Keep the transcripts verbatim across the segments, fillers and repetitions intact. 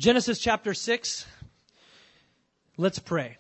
Genesis chapter six. Let's pray.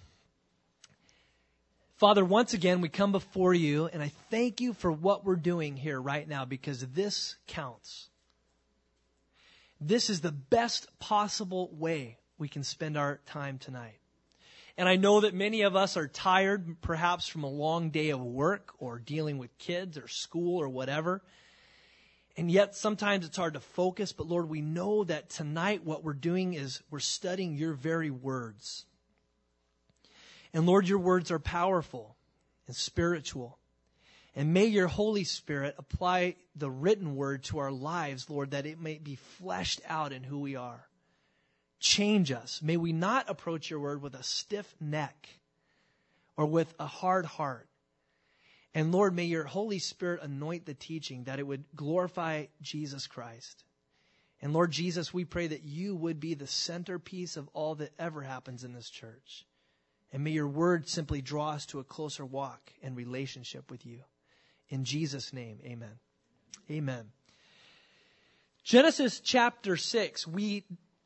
Father, once again, we come before you, and I thank you for what we're doing here right now, because this counts. This is the best possible way we can spend our time tonight. And I know that many of us are tired, perhaps from a long day of work or dealing with kids or school or whatever. And yet sometimes it's hard to focus. But Lord, we know that tonight what we're doing is we're studying your very words. And Lord, your words are powerful and spiritual. And may your Holy Spirit apply the written word to our lives, Lord, that it may be fleshed out in who we are. Change us. May we not approach your word with a stiff neck or with a hard heart. And Lord, may your Holy Spirit anoint the teaching, that it would glorify Jesus Christ. And Lord Jesus, we pray that you would be the centerpiece of all that ever happens in this church. And may your word simply draw us to a closer walk and relationship with you. In Jesus' name, amen. Amen. Genesis chapter six, we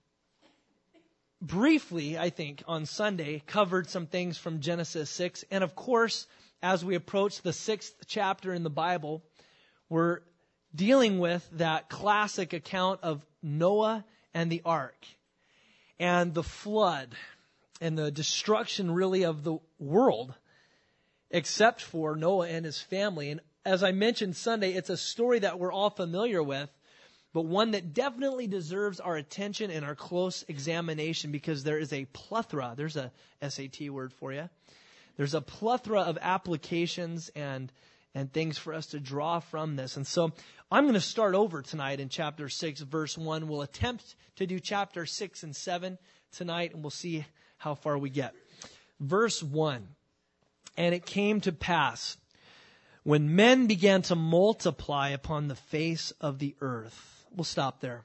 briefly, I think, on Sunday, covered some things from Genesis six. And of course, as we approach the sixth chapter in the Bible, we're dealing with that classic account of Noah and the ark and the flood and the destruction really of the world, except for Noah and his family. And as I mentioned Sunday, it's a story that we're all familiar with, but one that definitely deserves our attention and our close examination, because there is a plethora. There's a S A T word for you. There's a plethora of applications and and things for us to draw from this. And so I'm going to start over tonight in chapter six, verse one. We'll attempt to do chapter six and seven tonight, and we'll see how far we get. Verse one. And it came to pass, when men began to multiply upon the face of the earth. We'll stop there.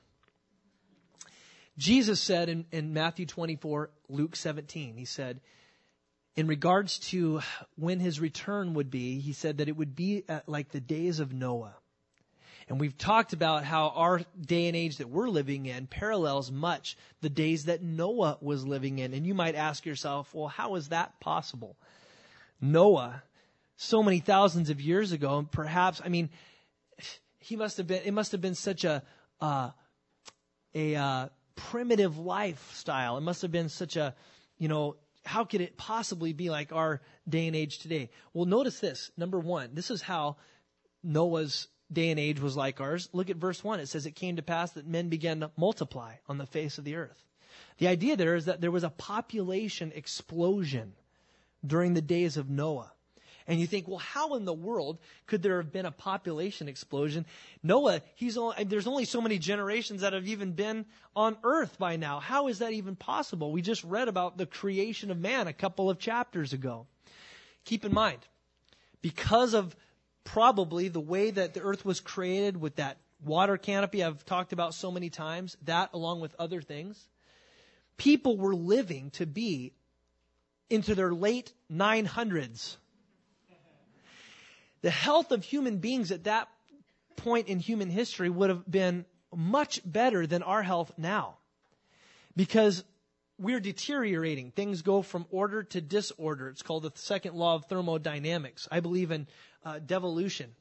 Jesus said in, in Matthew twenty-four, Luke seventeen, he said, in regards to when his return would be, he said that it would be at like the days of Noah. And we've talked about how our day and age that we're living in parallels much the days that Noah was living in. And you might ask yourself, well, how is that possible? Noah, so many thousands of years ago, and perhaps, I mean, he must have been, it must have been such a, uh, a, uh, primitive lifestyle. It must have been such a, you know, how could it possibly be like our day and age today? Well, notice this. Number one, this is how Noah's day and age was like ours. Look at verse one. It says, it came to pass that men began to multiply on the face of the earth. The idea there is that there was a population explosion during the days of Noah. And you think, well, how in the world could there have been a population explosion? Noah, he's only, there's only so many generations that have even been on earth by now. How is that even possible? We just read about the creation of man a couple of chapters ago. Keep in mind, because of probably the way that the earth was created with that water canopy I've talked about so many times, that along with other things, people were living to be into their late nine hundreds. The health of human beings at that point in human history would have been much better than our health now, because we're deteriorating. Things go from order to disorder. It's called the second law of thermodynamics. I believe in uh, devolution,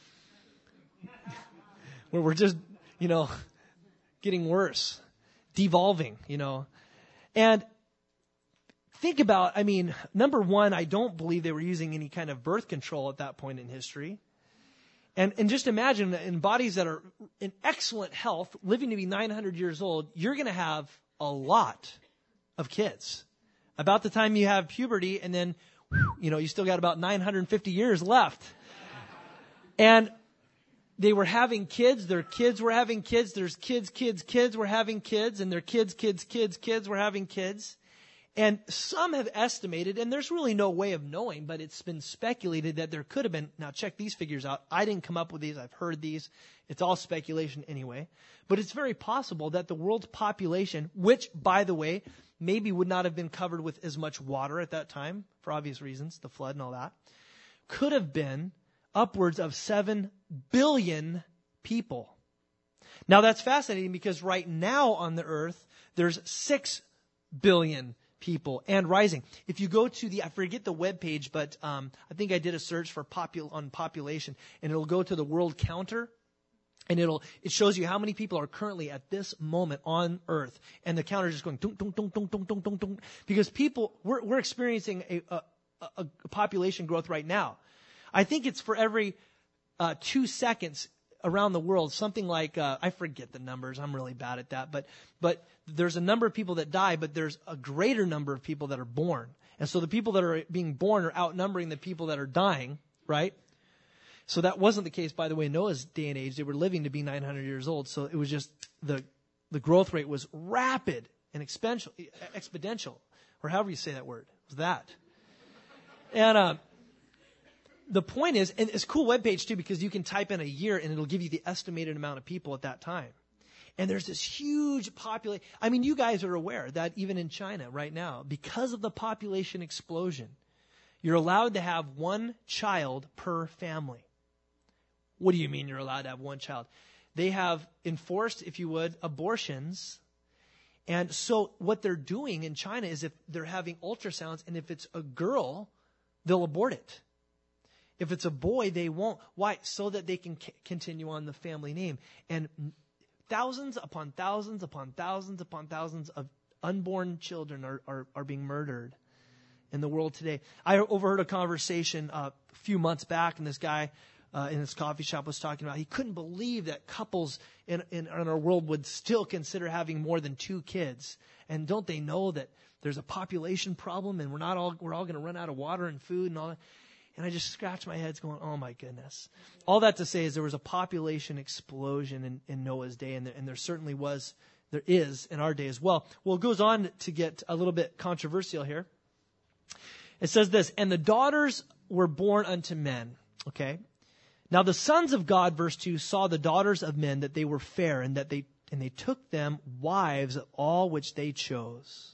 where we're just, you know, getting worse, devolving, you know. And think about, I mean, number one, I don't believe they were using any kind of birth control at that point in history. And, and just imagine that in bodies that are in excellent health, living to be nine hundred years old, you're going to have a lot of kids. About the time you have puberty, and then, you know, you still got about nine hundred fifty years left. And they were having kids, their kids were having kids, there's kids, kids, kids were having kids, and their kids, kids, kids, kids were having kids. And some have estimated, and there's really no way of knowing, but it's been speculated that there could have been, now check these figures out. I didn't come up with these. I've heard these. It's all speculation anyway. But it's very possible that the world's population, which, by the way, maybe would not have been covered with as much water at that time, for obvious reasons, the flood and all that, could have been upwards of seven billion people. Now that's fascinating because right now on the earth, there's six billion people and rising. If you go to the, I forget the web page, but um, I think I did a search for popul- on population, and it'll go to the world counter, and it'll it shows you how many people are currently at this moment on earth, and the counter is just going dunk, dunk, dunk, dunk, dunk, dunk, dunk, dunk, because people we're we're experiencing a, a, a population growth right now. I think it's for every uh, two seconds around the world, something like, uh, I forget the numbers, I'm really bad at that, but but there's a number of people that die, but there's a greater number of people that are born. And so the people that are being born are outnumbering the people that are dying, right? So that wasn't the case, by the way, in Noah's day and age. They were living to be nine hundred years old, so it was just the the growth rate was rapid and exponential, exponential, or however you say that word. It was that. And uh the point is, and it's a cool webpage too, because you can type in a year and it'll give you the estimated amount of people at that time. And there's this huge population. I mean, you guys are aware that even in China right now, because of the population explosion, you're allowed to have one child per family. What do you mean you're allowed to have one child? They have enforced, if you would, abortions. And so what they're doing in China is if they're having ultrasounds, and if it's a girl, they'll abort it. If it's a boy, they won't. Why? So that they can c- continue on the family name. And thousands upon thousands upon thousands upon thousands of unborn children are, are, are being murdered in the world today. I overheard a conversation uh, a few months back, and this guy uh, in his coffee shop was talking about he couldn't believe that couples in, in, in our world would still consider having more than two kids. And don't they know that there's a population problem, and we're not all we're all going to run out of water and food and all that. And I just scratched my head going, oh my goodness. All that to say is there was a population explosion in, in Noah's day, and there, and there certainly was, there is in our day as well. Well, it goes on to get a little bit controversial here. It says this, and the daughters were born unto men. Okay. Now the sons of God, verse two, saw the daughters of men that they were fair, and that they, and they took them wives of all which they chose.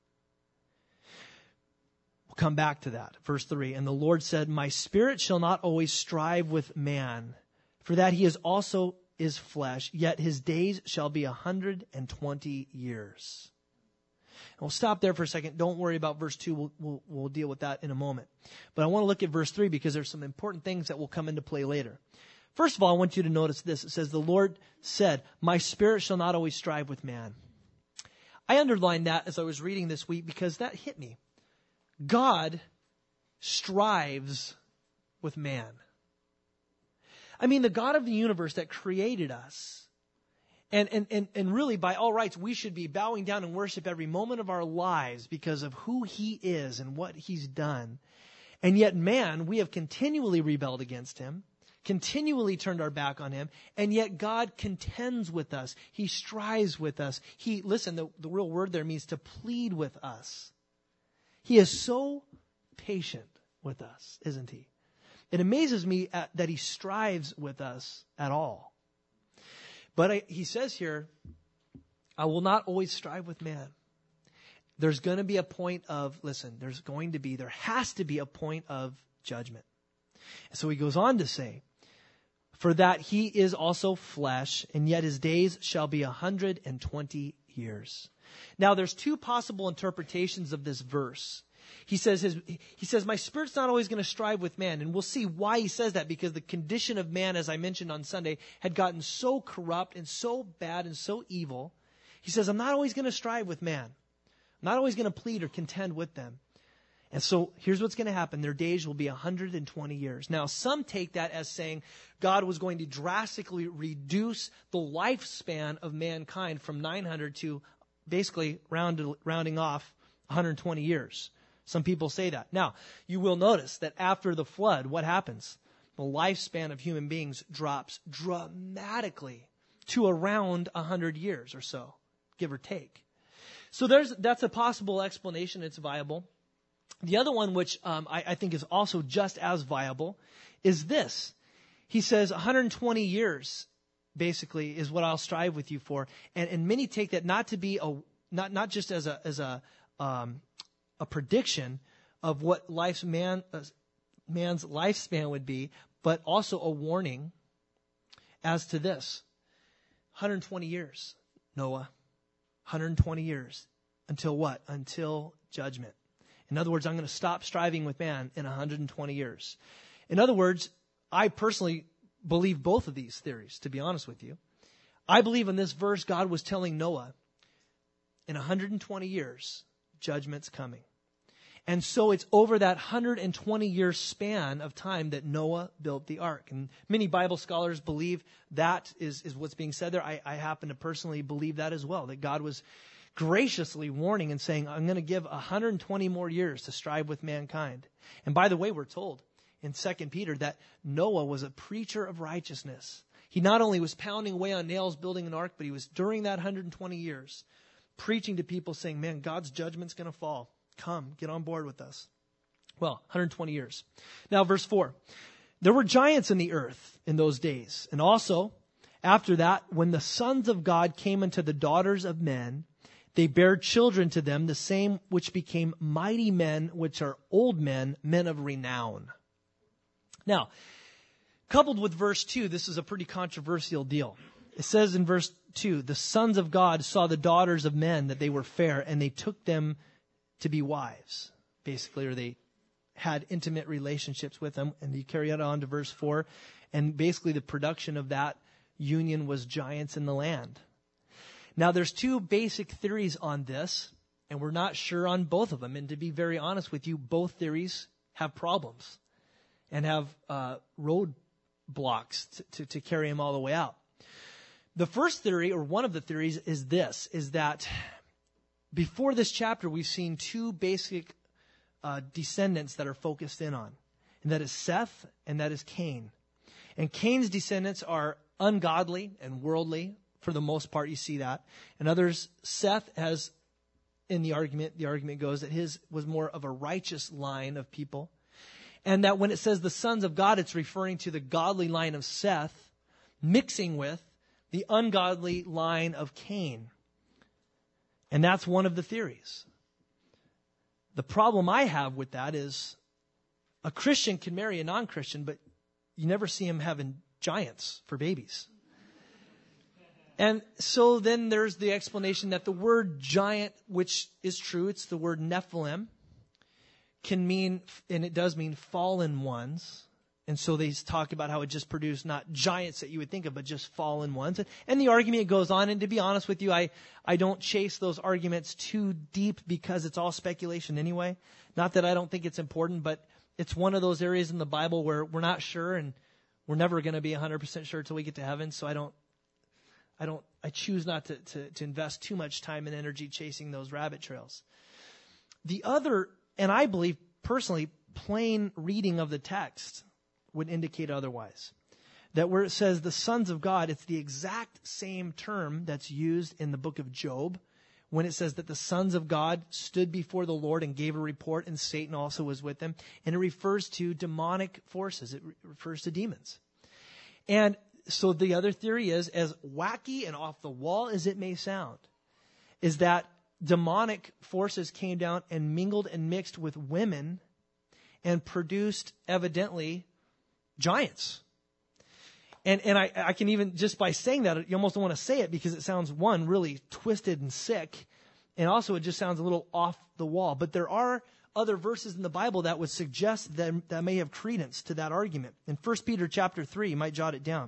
Come back to that. Verse three. And the Lord said, my spirit shall not always strive with man, for that he is also is flesh, yet his days shall be a hundred and twenty years. And we'll stop there for a second. Don't worry about verse two. We'll, we'll, we'll deal with that in a moment. But I want to look at verse three because there's some important things that will come into play later. First of all, I want you to notice this. It says, the Lord said, my spirit shall not always strive with man. I underlined that as I was reading this week because that hit me. God strives with man. I mean, the God of the universe that created us, and, and, and, and really by all rights, we should be bowing down and worship every moment of our lives because of who he is and what he's done. And yet man, we have continually rebelled against him, continually turned our back on him, and yet God contends with us. He strives with us. He, listen, the, the real word there means to plead with us. He is so patient with us, isn't he? It amazes me at, that he strives with us at all. But I, he says here, I will not always strive with man. There's going to be a point of, listen, there's going to be, there has to be a point of judgment. And so he goes on to say, for that he is also flesh, and yet his days shall be a hundred and twenty years. Now, there's two possible interpretations of this verse. He says, his, he says, my spirit's not always going to strive with man. And we'll see why he says that, because the condition of man, as I mentioned on Sunday, had gotten so corrupt and so bad and so evil. He says, I'm not always going to strive with man. I'm not always going to plead or contend with them. And so here's what's going to happen. Their days will be one hundred twenty years. Now, some take that as saying God was going to drastically reduce the lifespan of mankind from nine hundred to basically rounded, rounding off one hundred twenty years. Some people say that. Now, you will notice that after the flood, what happens? The lifespan of human beings drops dramatically to around one hundred years or so, give or take. So there's that's a possible explanation. It's viable. The other one, which um, I, I think is also just as viable, is this. He says one hundred twenty years, basically, is what I'll strive with you for. And, and many take that not to be a not not just as a as a um, a prediction of what life's man uh, man's lifespan would be, but also a warning as to this. hundred twenty years, Noah. one hundred twenty years. Until what? Until judgment. In other words, I'm going to stop striving with man in one hundred twenty years. In other words, I personally believe both of these theories, to be honest with you. I believe in this verse, God was telling Noah, in one hundred twenty years, judgment's coming. And so it's over that one hundred twenty year span of time that Noah built the ark. And many Bible scholars believe that is, is what's being said there. I, I happen to personally believe that as well, that God was graciously warning and saying, I'm going to give one hundred twenty more years to strive with mankind. And by the way, we're told in Second Peter that Noah was a preacher of righteousness. He not only was pounding away on nails building an ark, but he was during that one hundred twenty years preaching to people saying, man, God's judgment's going to fall. Come, get on board with us. Well, one hundred twenty years. Now, verse four. There were giants in the earth in those days. And also, after that, when the sons of God came unto the daughters of men, they bare children to them, the same which became mighty men, which are old men, men of renown. Now, coupled with verse two, this is a pretty controversial deal. It says in verse two, the sons of God saw the daughters of men that they were fair, and they took them to be wives, basically, or they had intimate relationships with them. And you carry it on to verse four, and basically the production of that union was giants in the land. Now, there's two basic theories on this, and we're not sure on both of them. And to be very honest with you, both theories have problems and have uh, roadblocks to, to, to carry them all the way out. The first theory, or one of the theories, is this, is that before this chapter, we've seen two basic uh, descendants that are focused in on, and that is Seth and that is Cain. And Cain's descendants are ungodly and worldly. For the most part, you see that. And others, Seth has, in the argument, the argument goes that his was more of a righteous line of people. And that when it says the sons of God, it's referring to the godly line of Seth mixing with the ungodly line of Cain. And that's one of the theories. The problem I have with that is a Christian can marry a non-Christian, but you never see him having giants for babies. And so then there's the explanation that the word giant, which is true, it's the word Nephilim, can mean, and it does mean fallen ones. And so they talk about how it just produced not giants that you would think of, but just fallen ones. And the argument goes on. And to be honest with you, I, I don't chase those arguments too deep because it's all speculation anyway. Not that I don't think it's important, but it's one of those areas in the Bible where we're not sure, and we're never going to be one hundred percent sure till we get to heaven. So I don't, I don't, I choose not to, to, to invest too much time and energy chasing those rabbit trails. The other, and I believe personally, plain reading of the text would indicate otherwise. That where it says the sons of God, it's the exact same term that's used in the book of Job when it says that the sons of God stood before the Lord and gave a report, and Satan also was with them. And it refers to demonic forces. It re- refers to demons. And so the other theory is, as wacky and off the wall as it may sound, is that demonic forces came down and mingled and mixed with women and produced, evidently, giants. And and I, I can even, just by saying that, you almost don't want to say it because it sounds, one, really twisted and sick, and also it just sounds a little off the wall. But there are other verses in the Bible that would suggest that, that may have credence to that argument. In First Peter chapter three, you might jot it down.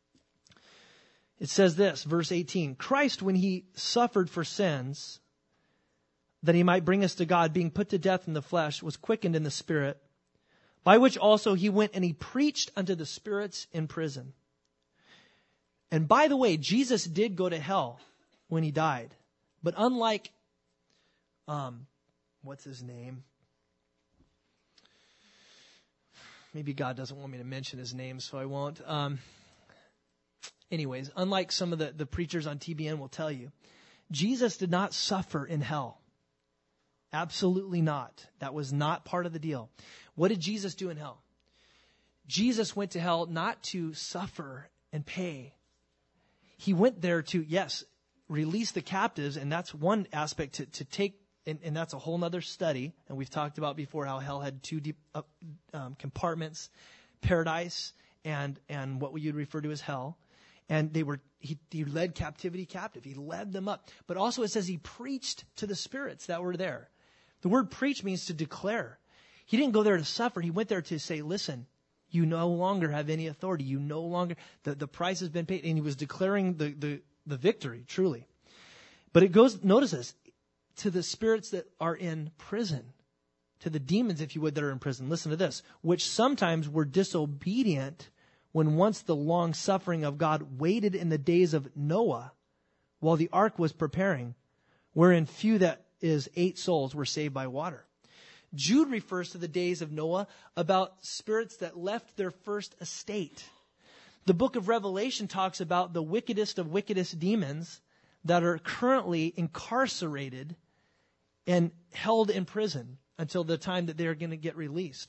It says this, verse eighteen, Christ, when he suffered for sins, that he might bring us to God, being put to death in the flesh, was quickened in the spirit, by which also he went and he preached unto the spirits in prison. And by the way, Jesus did go to hell when he died. But unlike, um, what's his name? Maybe God doesn't want me to mention his name, so I won't. Um, anyways, unlike some of the, the preachers on T B N will tell you, Jesus did not suffer in hell. Absolutely not. That was not part of the deal. What did Jesus do in hell? Jesus went to hell not to suffer and pay. He went there to, yes, release the captives, and that's one aspect to, to take, and, and that's a whole other study. And we've talked about before how hell had two deep uh, um, compartments, paradise and and what you'd refer to as hell. And they were, he, he led captivity captive. He led them up. But also it says he preached to the spirits that were there. The word preach means to declare. He didn't go there to suffer. He went there to say, listen, you no longer have any authority. You no longer, the, the price has been paid. And he was declaring the, the, the victory, truly. But it goes, notice this, to the spirits that are in prison, to the demons, if you would, that are in prison. Listen to this, which sometimes were disobedient when once the long suffering of God waited in the days of Noah while the ark was preparing, wherein few, that is eight souls, were saved by water. Jude refers to the days of Noah about spirits that left their first estate. The book of Revelation talks about the wickedest of wickedest demons that are currently incarcerated and held in prison until the time that they're going to get released.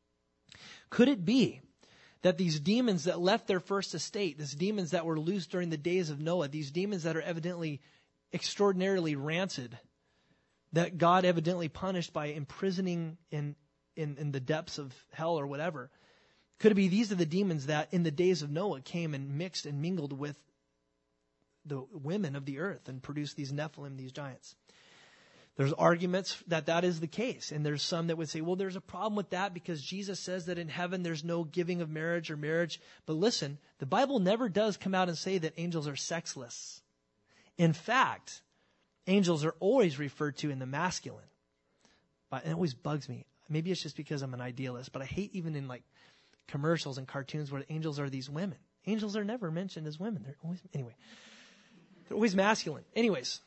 Could it be that these demons that left their first estate, these demons that were loose during the days of Noah, these demons that are evidently extraordinarily rancid, that God evidently punished by imprisoning in, in, in the depths of hell or whatever, could it be these are the demons that in the days of Noah came and mixed and mingled with the women of the earth and produced these Nephilim, these giants? There's arguments that that is the case. And there's some that would say, well, there's a problem with that because Jesus says that in heaven there's no giving of marriage or marriage. But listen, the Bible never does come out and say that angels are sexless. In fact, angels are always referred to in the masculine. But it always bugs me. Maybe it's just because I'm an idealist, but I hate even in like commercials and cartoons where angels are these women. Angels are never mentioned as women. They're always, anyway, they're always masculine. Anyways.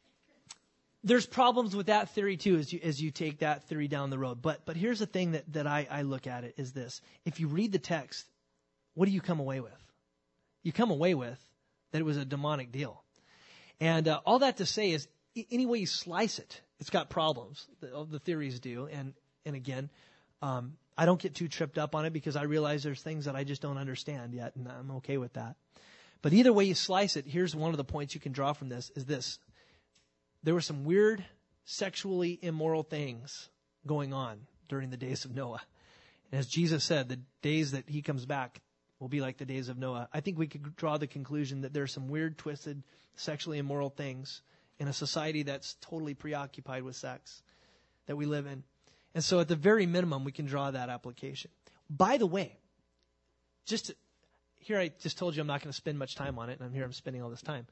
There's problems with that theory too as you as you take that theory down the road. But but here's the thing that, that I, I look at it is this. If you read the text, what do you come away with? You come away with that it was a demonic deal. And uh, all that to say is any way you slice it, it's got problems. The, the theories do. And, and again, um, I don't get too tripped up on it because I realize there's things that I just don't understand yet, and I'm okay with that. But either way you slice it, here's one of the points you can draw from this is this. There were some weird, sexually immoral things going on during the days of Noah. And as Jesus said, the days that he comes back will be like the days of Noah. I think we could draw the conclusion that there are some weird, twisted, sexually immoral things in a society that's totally preoccupied with sex that we live in. And so at the very minimum, we can draw that application. By the way, just to, here I just told you I'm not going to spend much time on it, and I'm here I'm spending all this time.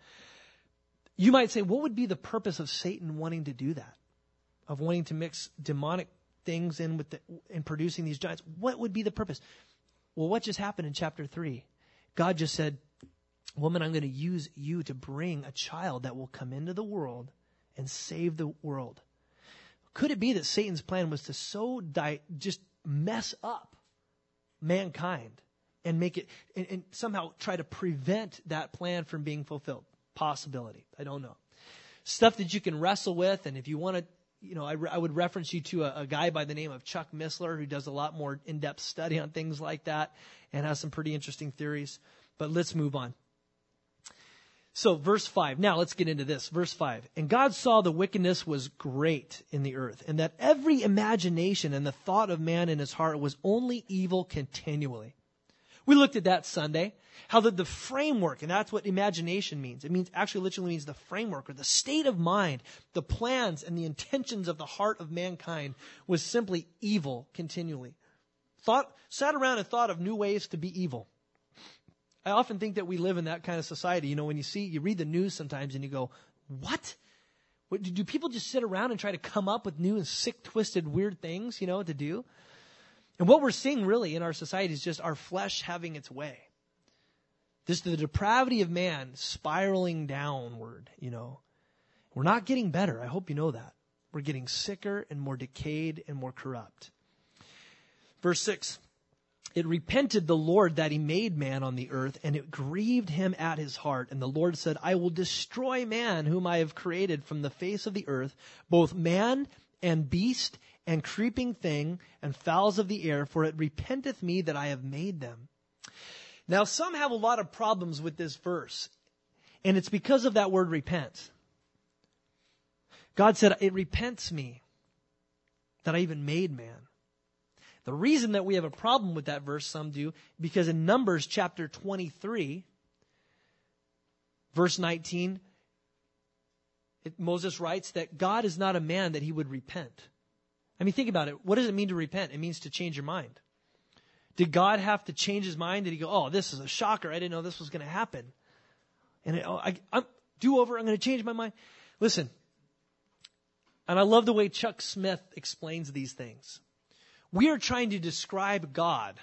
You might say, what would be the purpose of Satan wanting to do that? Of wanting to mix demonic things in with the, in producing these giants? What would be the purpose? Well, what just happened in chapter three? God just said, woman, I'm going to use you to bring a child that will come into the world and save the world. Could it be that Satan's plan was to so die, just mess up mankind and make it, and, and somehow try to prevent that plan from being fulfilled? Possibility. I don't know. Stuff that you can wrestle with. And if you want to, you know, I, re- I would reference you to a, a guy by the name of Chuck Missler who does a lot more in-depth study on things like that and has some pretty interesting theories. But let's move on. So verse five. Now let's get into this. Verse five. And God saw the wickedness was great in the earth, and that every imagination and the thought of man in his heart was only evil continually. We looked at that Sunday, how the, the framework, and that's what imagination means. It means actually literally means the framework or the state of mind, the plans and the intentions of the heart of mankind was simply evil continually. Thought, sat around and thought of new ways to be evil. I often think that we live in that kind of society. You know, when you see, you read the news sometimes and you go, what? What do people just sit around and try to come up with new and sick, twisted, weird things, you know, to do? And what we're seeing really in our society is just our flesh having its way. Just the depravity of man spiraling downward, you know. We're not getting better. I hope you know that. We're getting sicker and more decayed and more corrupt. Verse six, it repented the Lord that he made man on the earth, and it grieved him at his heart. And the Lord said, I will destroy man whom I have created from the face of the earth, both man and beast and creeping thing and fowls of the air, for it repenteth me that I have made them. Now, some have a lot of problems with this verse, and it's because of that word repent. God said, it repents me that I even made man. The reason that we have a problem with that verse, some do, because in Numbers chapter twenty-three, Verse nineteen, it, Moses writes that God is not a man that he would repent. I mean, think about it. What does it mean to repent? It means to change your mind. Did God have to change his mind? Did he go, oh, this is a shocker. I didn't know this was going to happen. And it, oh, I, I'm do over. I'm going to change my mind. Listen, and I love the way Chuck Smith explains these things. We are trying to describe God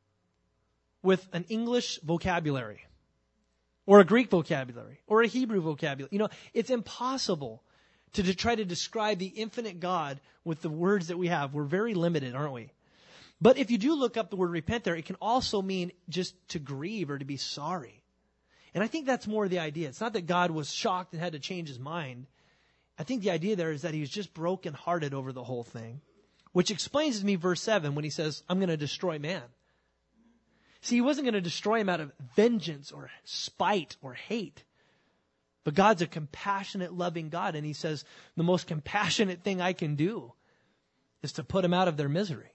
with an English vocabulary or a Greek vocabulary or a Hebrew vocabulary. You know, it's impossible to, to try to describe the infinite God with the words that we have. We're very limited, aren't we? But if you do look up the word repent there, it can also mean just to grieve or to be sorry. And I think that's more the idea. It's not that God was shocked and had to change his mind. I think the idea there is that he was just brokenhearted over the whole thing, which explains to me verse seven when he says, I'm going to destroy man. See, he wasn't going to destroy him out of vengeance or spite or hate. But God's a compassionate, loving God. And he says, the most compassionate thing I can do is to put him out of their misery.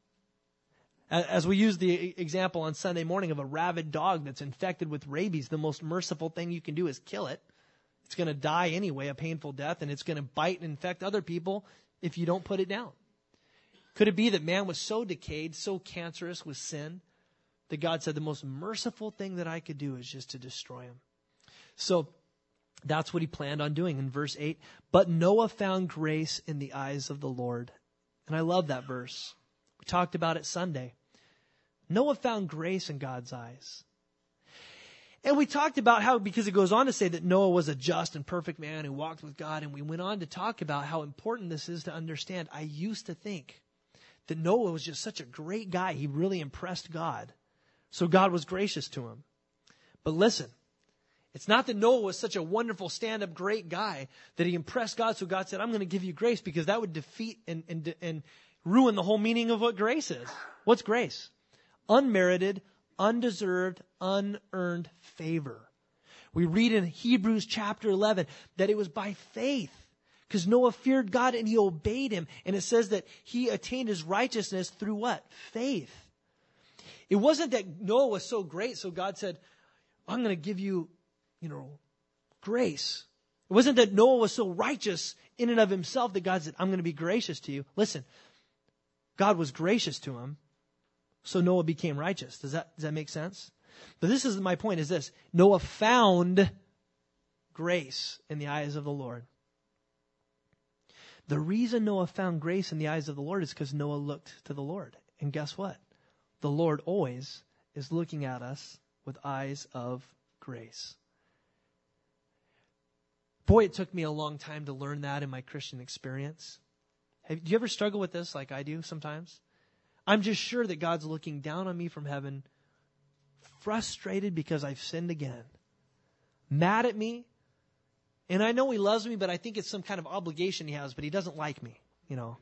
As we use the example on Sunday morning of a rabid dog that's infected with rabies, the most merciful thing you can do is kill it. It's going to die anyway, a painful death, and it's going to bite and infect other people if you don't put it down. Could it be that man was so decayed, so cancerous with sin, that God said the most merciful thing that I could do is just to destroy him? So that's what he planned on doing in verse eight. But Noah found grace in the eyes of the Lord. And I love that verse. We talked about it Sunday. Noah found grace in God's eyes. And we talked about how, because it goes on to say that Noah was a just and perfect man who walked with God. And we went on to talk about how important this is to understand. I used to think that Noah was just such a great guy. He really impressed God. So God was gracious to him. But listen, it's not that Noah was such a wonderful, stand-up, great guy that he impressed God. So God said, I'm going to give you grace, because that would defeat and, and, and ruin the whole meaning of what grace is. What's grace? Unmerited, undeserved, unearned favor. We read in Hebrews chapter eleven that it was by faith, because Noah feared God and he obeyed him. And it says that he attained his righteousness through what? Faith. It wasn't that Noah was so great, so God said, I'm going to give you, you know, grace. It wasn't that Noah was so righteous in and of himself that God said, I'm going to be gracious to you. Listen, God was gracious to him, so Noah became righteous. Does that, does that make sense? But this is my point, is this. Noah found grace in the eyes of the Lord. The reason Noah found grace in the eyes of the Lord is because Noah looked to the Lord. And guess what? The Lord always is looking at us with eyes of grace. Boy, it took me a long time to learn that in my Christian experience. Have, do you ever struggle with this like I do sometimes? I'm just sure that God's looking down on me from heaven, frustrated because I've sinned again, mad at me. And I know he loves me, but I think it's some kind of obligation he has, but he doesn't like me, you know.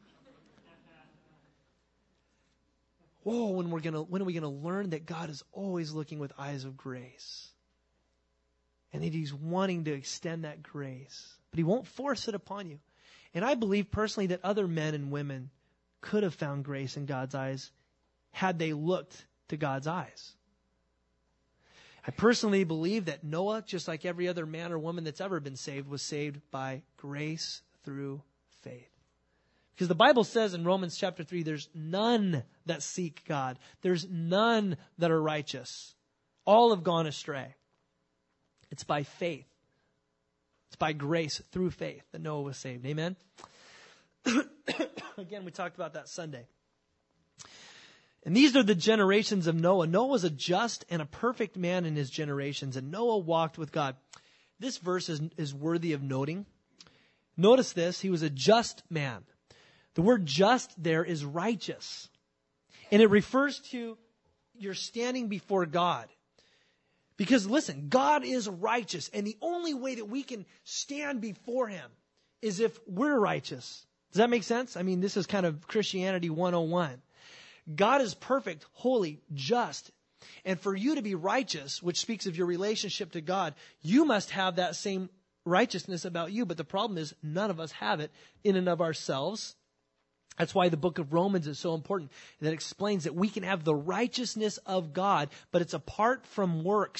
Whoa, when we're gonna, when are we going to learn that God is always looking with eyes of grace? And that he's wanting to extend that grace. But he won't force it upon you. And I believe personally that other men and women could have found grace in God's eyes had they looked to God's eyes. I personally believe that Noah, just like every other man or woman that's ever been saved, was saved by grace through faith. Because the Bible says in Romans chapter three, there's none that seek God. There's none that are righteous. All have gone astray. It's by faith. It's by grace through faith that Noah was saved. Amen? Again, we talked about that Sunday. And these are the generations of Noah. Noah was a just and a perfect man in his generations, and Noah walked with God. This verse is, is worthy of noting. Notice this, he was a just man. The word just there is righteous. And it refers to your standing before God. Because listen, God is righteous, and the only way that we can stand before him is if we're righteous. Does that make sense? I mean, this is kind of Christianity one oh one. God is perfect, holy, just. And for you to be righteous, which speaks of your relationship to God, you must have that same righteousness about you. But the problem is none of us have it in and of ourselves. That's why the book of Romans is so important. That explains that we can have the righteousness of God, but it's apart from works.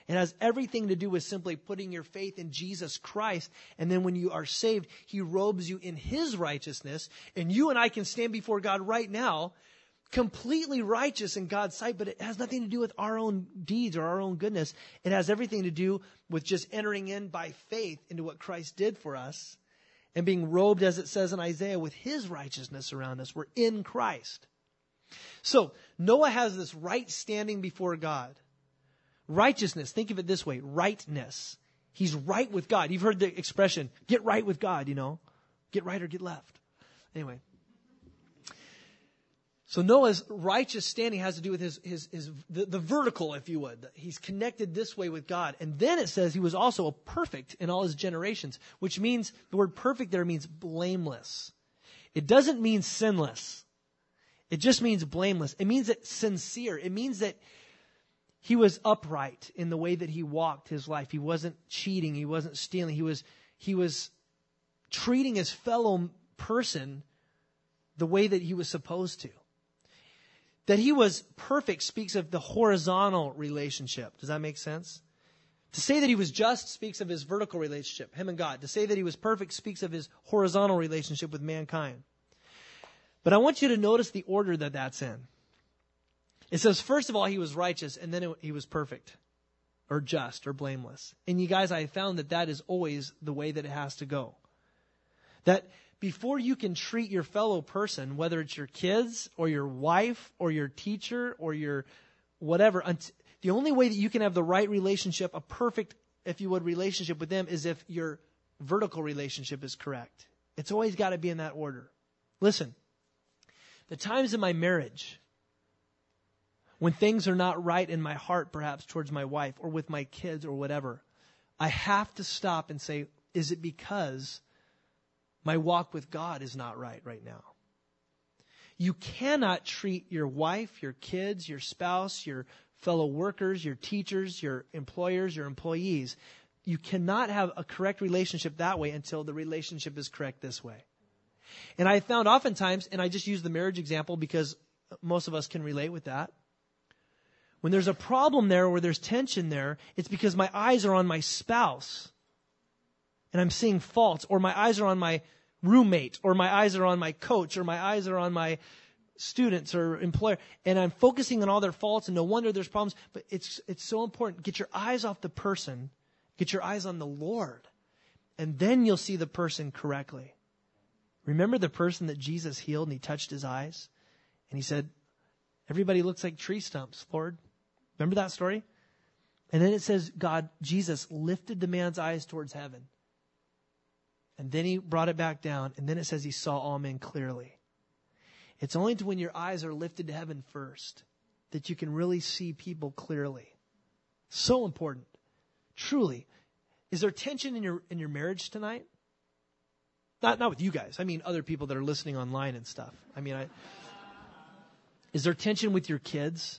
It has everything to do with simply putting your faith in Jesus Christ. And then when you are saved, he robes you in his righteousness. And you and I can stand before God right now, completely righteous in God's sight, but it has nothing to do with our own deeds or our own goodness. It has everything to do with just entering in by faith into what Christ did for us and being robed, as it says in Isaiah, with his righteousness around us. We're in Christ. So Noah has this right standing before God. Righteousness, think of it this way, rightness. He's right with God. You've heard the expression, get right with God, you know. Get right or get left. Anyway. So Noah's righteous standing has to do with his, his, his the, the vertical, if you would. He's connected this way with God. And then it says he was also a perfect in all his generations, which means, the word perfect there means blameless. It doesn't mean sinless. It just means blameless. It means that sincere. It means that he was upright in the way that he walked his life. He wasn't cheating. He wasn't stealing. He was, he was treating his fellow person the way that he was supposed to. That he was perfect speaks of the horizontal relationship. Does that make sense? To say that he was just speaks of his vertical relationship, him and God. To say that he was perfect speaks of his horizontal relationship with mankind. But I want you to notice the order that that's in. It says, first of all, he was righteous, and then it, he was perfect, or just, or blameless. And you guys, I found that that is always the way that it has to go. That before you can treat your fellow person, whether it's your kids, or your wife, or your teacher, or your whatever, the only way that you can have the right relationship, a perfect, if you would, relationship with them, is if your vertical relationship is correct. It's always got to be in that order. Listen, the times in my marriage when things are not right in my heart, perhaps towards my wife or with my kids or whatever, I have to stop and say, is it because my walk with God is not right right now? You cannot treat your wife, your kids, your spouse, your fellow workers, your teachers, your employers, your employees. You cannot have a correct relationship that way until the relationship is correct this way. And I found oftentimes, and I just use the marriage example because most of us can relate with that. When there's a problem there, where there's tension there, it's because my eyes are on my spouse and I'm seeing faults, or my eyes are on my roommate, or my eyes are on my coach, or my eyes are on my students or employer, and I'm focusing on all their faults, and no wonder there's problems. But it's it's so important. Get your eyes off the person. Get your eyes on the Lord, and then you'll see the person correctly. Remember the person that Jesus healed, and he touched his eyes, and he said, everybody looks like tree stumps, Lord. Remember that story? And then it says God, Jesus, lifted the man's eyes towards heaven. And then he brought it back down. And then it says he saw all men clearly. It's only when your eyes are lifted to heaven first that you can really see people clearly. So important. Truly. Is there tension in your in your marriage tonight? Not not with you guys. I mean other people that are listening online and stuff. I mean, I, is there tension with your kids?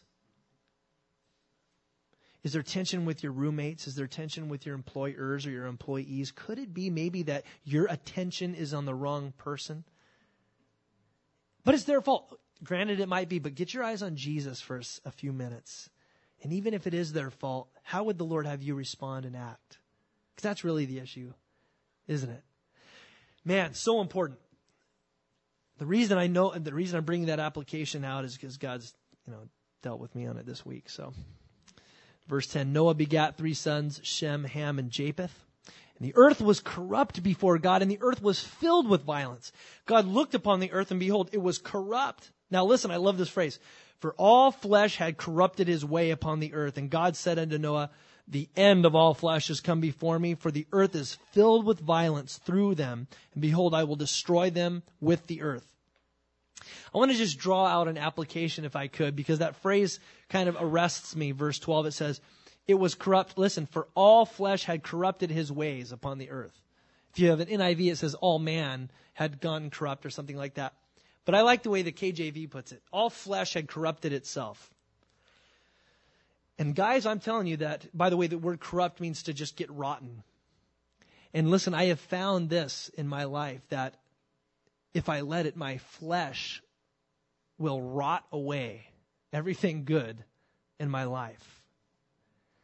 Is there tension with your roommates? Is there tension with your employers or your employees? Could it be maybe that your attention is on the wrong person? But it's their fault. Granted, it might be, but get your eyes on Jesus for a few minutes. And even if it is their fault, how would the Lord have you respond and act? Because that's really the issue, isn't it? Man, so important. The reason I know, the reason I'm bringing that application out is because God's, you know, dealt with me on it this week. So, verse ten, Noah begat three sons, Shem, Ham, and Japheth. And the earth was corrupt before God, and the earth was filled with violence. God looked upon the earth, and behold, it was corrupt. Now listen, I love this phrase. For all flesh had corrupted his way upon the earth. And God said unto Noah, the end of all flesh is come before me, for the earth is filled with violence through them. And behold, I will destroy them with the earth. I want to just draw out an application if I could, because that phrase kind of arrests me. Verse twelve, it says, it was corrupt. Listen, for all flesh had corrupted his ways upon the earth. If you have an N I V, it says all man had gone corrupt or something like that. But I like the way the K J V puts it. All flesh had corrupted itself. And guys, I'm telling you that, by the way, the word corrupt means to just get rotten. And listen, I have found this in my life, that if I let it, my flesh will rot away everything good in my life.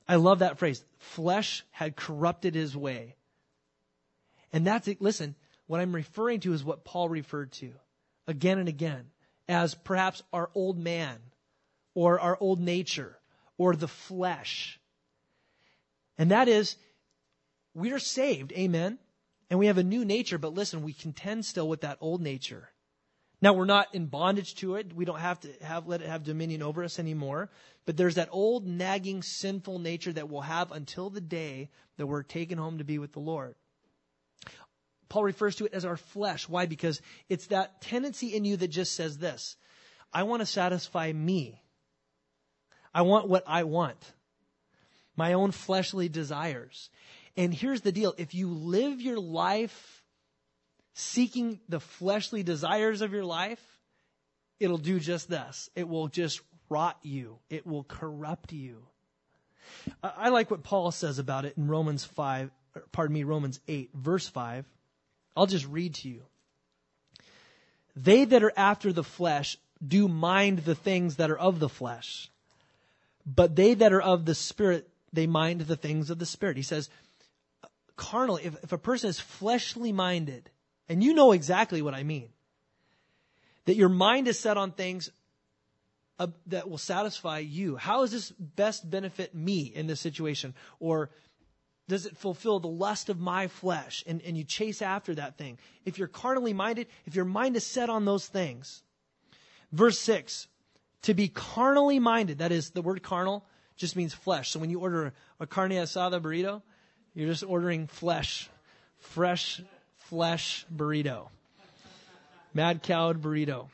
I love that phrase. Flesh had corrupted his way. And that's it. Listen, what I'm referring to is what Paul referred to again and again as perhaps our old man or our old nature or the flesh. And that is, we are saved, amen, and we have a new nature, but listen, we contend still with that old nature. Now, we're not in bondage to it. We don't have to have let it have dominion over us anymore. But there's that old, nagging, sinful nature that we'll have until the day that we're taken home to be with the Lord. Paul refers to it as our flesh. Why? Because it's that tendency in you that just says this: I want to satisfy me. I want what I want. My own fleshly desires. And here's the deal. If you live your life seeking the fleshly desires of your life, it'll do just this. It will just rot you. It will corrupt you. I like what Paul says about it in Romans five, pardon me, Romans eight, verse five. I'll just read to you. They that are after the flesh do mind the things that are of the flesh, but they that are of the Spirit, they mind the things of the Spirit. He says, carnal, if, if a person is fleshly minded, and you know exactly what I mean, that your mind is set on things uh, that will satisfy you. How does this best benefit me in this situation? Or does it fulfill the lust of my flesh? And, and you chase after that thing. If you're carnally minded, if your mind is set on those things. Verse six, to be carnally minded, that is, the word carnal just means flesh. So when you order a carne asada burrito, you're just ordering flesh, fresh flesh burrito. Mad cowed burrito.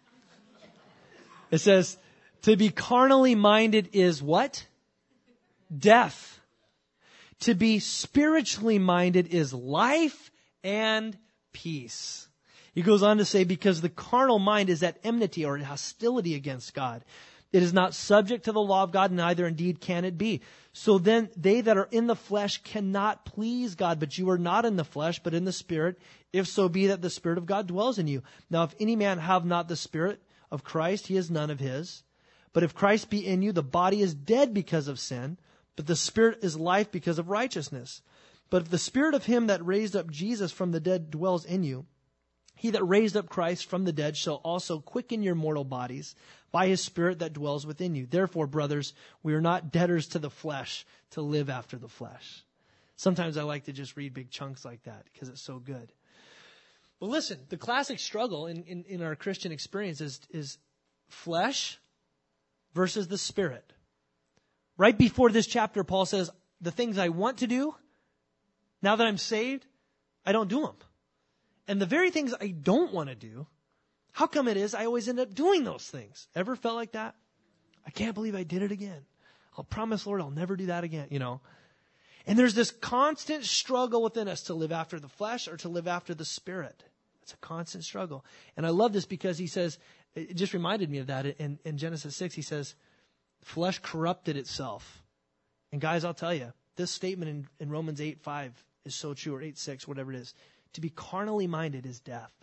It says, to be carnally minded is what? Death. To be spiritually minded is life and peace. He goes on to say, because the carnal mind is at enmity or hostility against God. It is not subject to the law of God, neither indeed can it be. So then they that are in the flesh cannot please God, but you are not in the flesh, but in the Spirit, if so be that the Spirit of God dwells in you. Now, if any man have not the Spirit of Christ, he is none of his. But if Christ be in you, the body is dead because of sin, but the Spirit is life because of righteousness. But if the Spirit of him that raised up Jesus from the dead dwells in you, he that raised up Christ from the dead shall also quicken your mortal bodies by his Spirit that dwells within you. Therefore, brothers, we are not debtors to the flesh to live after the flesh. Sometimes I like to just read big chunks like that because it's so good. But listen, the classic struggle in, in, in our Christian experience is, is flesh versus the Spirit. Right before this chapter, Paul says, the things I want to do, now that I'm saved, I don't do them. And the very things I don't want to do, how come it is I always end up doing those things? Ever felt like that? I can't believe I did it again. I'll promise, Lord, I'll never do that again, you know. And there's this constant struggle within us to live after the flesh or to live after the Spirit. It's a constant struggle. And I love this because he says, it just reminded me of that in, in Genesis six. He says, flesh corrupted itself. And guys, I'll tell you, this statement in, in Romans eight five is so true, or eight six, whatever it is. To be carnally minded is death.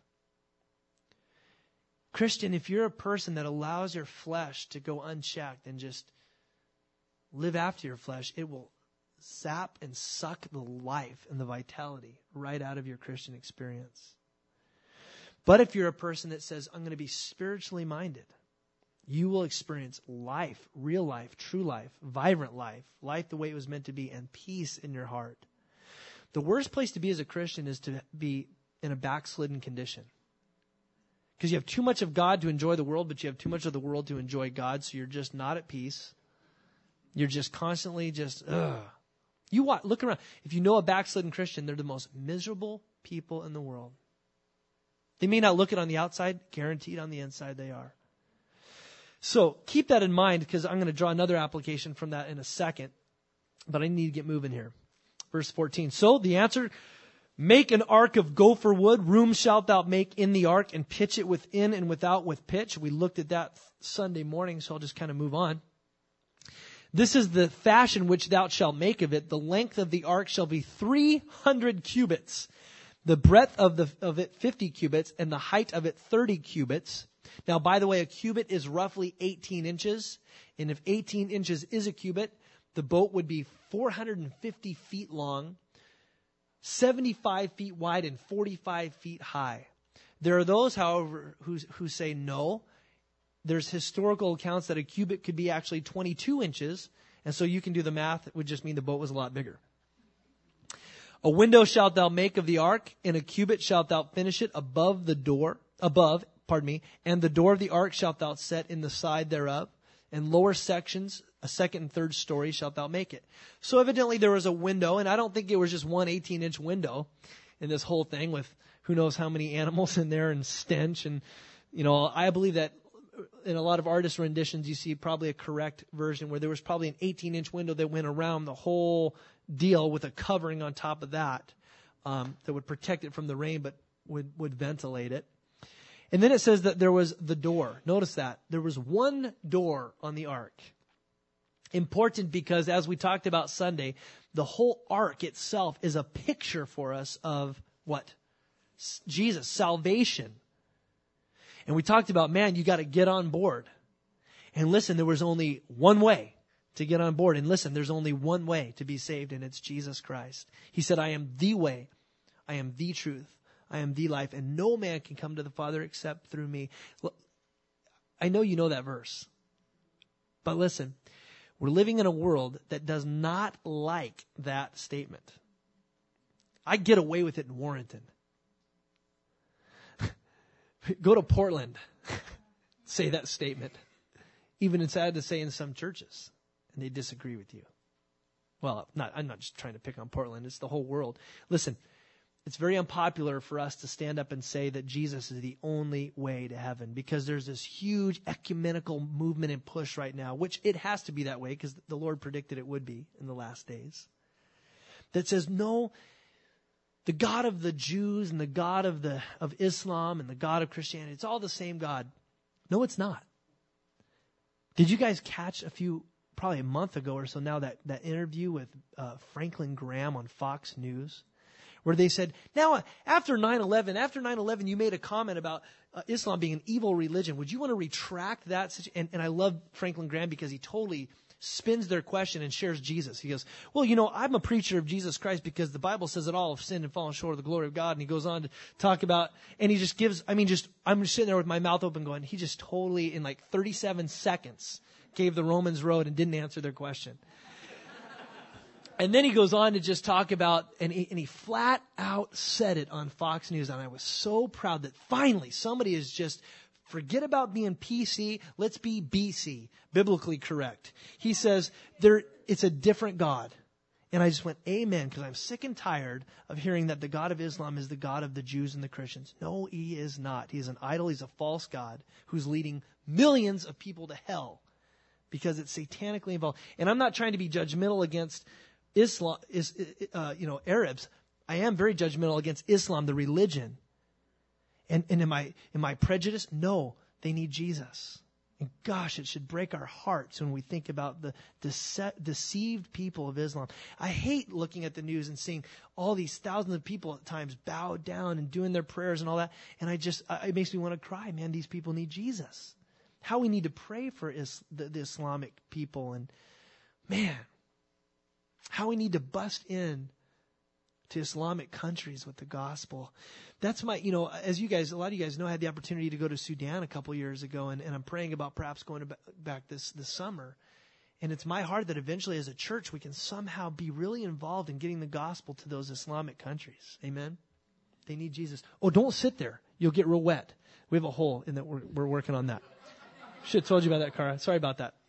Christian, if you're a person that allows your flesh to go unchecked and just live after your flesh, it will zap and suck the life and the vitality right out of your Christian experience. But if you're a person that says, I'm going to be spiritually minded, you will experience life, real life, true life, vibrant life, life the way it was meant to be, and peace in your heart. The worst place to be as a Christian is to be in a backslidden condition. Because you have too much of God to enjoy the world, but you have too much of the world to enjoy God, so you're just not at peace. You're just constantly just, ugh. You watch, look around. If you know a backslidden Christian, they're the most miserable people in the world. They may not look it on the outside, guaranteed on the inside they are. So keep that in mind, because I'm going to draw another application from that in a second. But I need to get moving here. Verse fourteen. So the answer, make an ark of gopher wood. Room shalt thou make in the ark, and pitch it within and without with pitch. We looked at that Sunday morning, so I'll just kind of move on. This is the fashion which thou shalt make of it. The length of the ark shall be three hundred cubits. The breadth of the of it fifty cubits, and the height of it thirty cubits. Now, by the way, a cubit is roughly eighteen inches. And if eighteen inches is a cubit, The boat would be four hundred fifty feet long, seventy-five feet wide, and forty-five feet high. There are those, however, who, who say no. There's historical accounts that a cubit could be actually twenty-two inches, and so you can do the math. It would just mean the boat was a lot bigger. A window shalt thou make of the ark, in a cubit shalt thou finish it above the door, above, pardon me, and the door of the ark shalt thou set in the side thereof, and lower sections, a second and third story shalt thou make it. So evidently there was a window, and I don't think it was just one eighteen-inch window in this whole thing with who knows how many animals in there and stench. And, you know, I believe that in a lot of artist renditions you see probably a correct version where there was probably an eighteen-inch window that went around the whole deal with a covering on top of that um, that would protect it from the rain but would, would ventilate it. And then it says that there was the door. Notice that. There was one door on the ark. Important because, as we talked about Sunday, the whole ark itself is a picture for us of what? Jesus, salvation. And we talked about, man, you got to get on board. And listen, there was only one way to get on board. And listen, there's only one way to be saved, and it's Jesus Christ. He said, I am the way, I am the truth, I am the life, and no man can come to the Father except through me. Well, I know you know that verse. But listen, we're living in a world that does not like that statement. I get away with it in Warrenton. Go to Portland, say that statement. Even it's sad to say in some churches, and they disagree with you. Well, not, I'm not just trying to pick on Portland. It's the whole world. Listen, it's very unpopular for us to stand up and say that Jesus is the only way to heaven because there's this huge ecumenical movement and push right now, which it has to be that way because the Lord predicted it would be in the last days, that says, no, the God of the Jews and the God of the of Islam and the God of Christianity, it's all the same God. No, it's not. Did you guys catch a few, probably a month ago or so now, that, that interview with uh, Franklin Graham on Fox News, where they said, now, after nine eleven, after nine eleven, you made a comment about uh, Islam being an evil religion. Would you want to retract that? And, and I love Franklin Graham because he totally spins their question and shares Jesus. He goes, well, you know, I'm a preacher of Jesus Christ because the Bible says that all have sinned and fallen short of the glory of God. And he goes on to talk about, and he just gives, I mean, just, I'm just sitting there with my mouth open going, he just totally, in like thirty-seven seconds, gave the Romans road and didn't answer their question. And then he goes on to just talk about, and he, and he flat out said it on Fox News. And I was so proud that finally somebody is just, forget about being P C. Let's be B C, biblically correct. He says there, it's a different God. And I just went, amen, because I'm sick and tired of hearing that the God of Islam is the God of the Jews and the Christians. No, he is not. He is an idol. He's a false God who's leading millions of people to hell because it's satanically involved. And I'm not trying to be judgmental against Islam, is, uh, you know, Arabs. I am very judgmental against Islam, the religion. And, and am I, am I prejudiced? No, they need Jesus. And gosh, it should break our hearts when we think about the dece- deceived people of Islam. I hate looking at the news and seeing all these thousands of people at times bow down and doing their prayers and all that. And I just, it makes me want to cry, man, these people need Jesus. How we need to pray for is, the, the Islamic people. And man, how we need to bust in to Islamic countries with the gospel. That's my, you know, as you guys, a lot of you guys know, I had the opportunity to go to Sudan a couple years ago, and, and I'm praying about perhaps going to back this, this summer. And it's my heart that eventually as a church we can somehow be really involved in getting the gospel to those Islamic countries. Amen? They need Jesus. Oh, don't sit there. You'll get real wet. We have a hole in that. We're, we're working on that. Should have told you about that, Cara. Sorry about that.